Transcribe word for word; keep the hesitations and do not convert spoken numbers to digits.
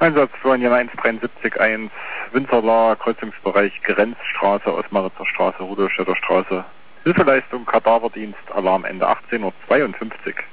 Einsatz Florian eins drei sieben eins, Winzerla, Kreuzungsbereich Grenzstraße, Osmaritzer Straße, Rudolstädter Straße. Hilfeleistung, Kadaverdienst, Alarm Ende achtzehn Uhr zweiundfünfzig.